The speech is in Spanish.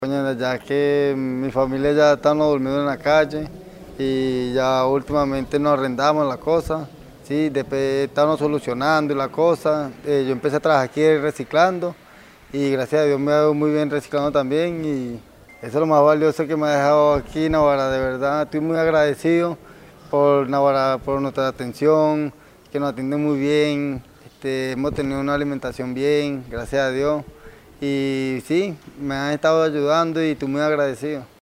Mañana, ya que mi familia ya estamos durmiendo en la calle y ya últimamente nos arrendamos la cosa, sí, después estamos solucionando la cosa. Yo empecé a trabajar aquí reciclando y gracias a Dios me ha ido muy bien reciclando también y eso es lo más valioso que me ha dejado aquí Naguará. De verdad estoy muy agradecido por Naguará, por nuestra atención, que nos atienden muy bien. Hemos tenido una alimentación bien, gracias a Dios. Y sí, me han estado ayudando y estoy muy agradecido.